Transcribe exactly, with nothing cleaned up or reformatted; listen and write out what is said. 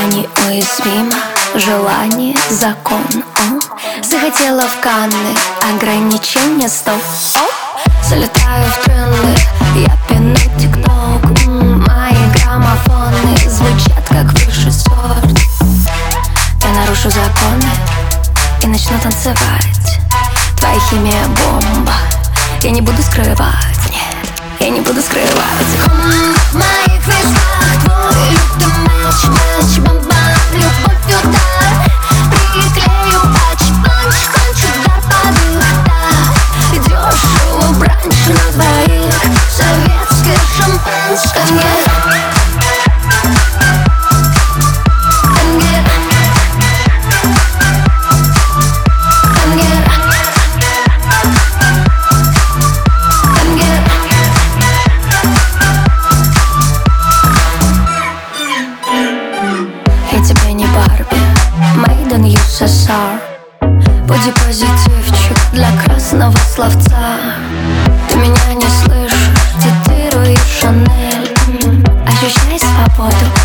неуязвима, желание закон. О, захотела в Канны, ограничения стоп. О, залетаю в тренды, я пину тикток. М, Мои граммофоны звучат как высший сорт. Я нарушу законы и начну танцевать. Твоя химия бомба, я не буду скрывать, нет, я не буду скрывать. М, В моих висках твой люк, ты матч, матч, бомба, любовь, удар. Приклею патч-панч, конч, удар под их, да. Дешево бранч на двоих, советское шампанское. Я тебе не Барби, made in ю эс эс ар. Буди позитивчик для красного словца. Ты меня не слышишь, цитируешь Шанель. М, Ощущай свободу,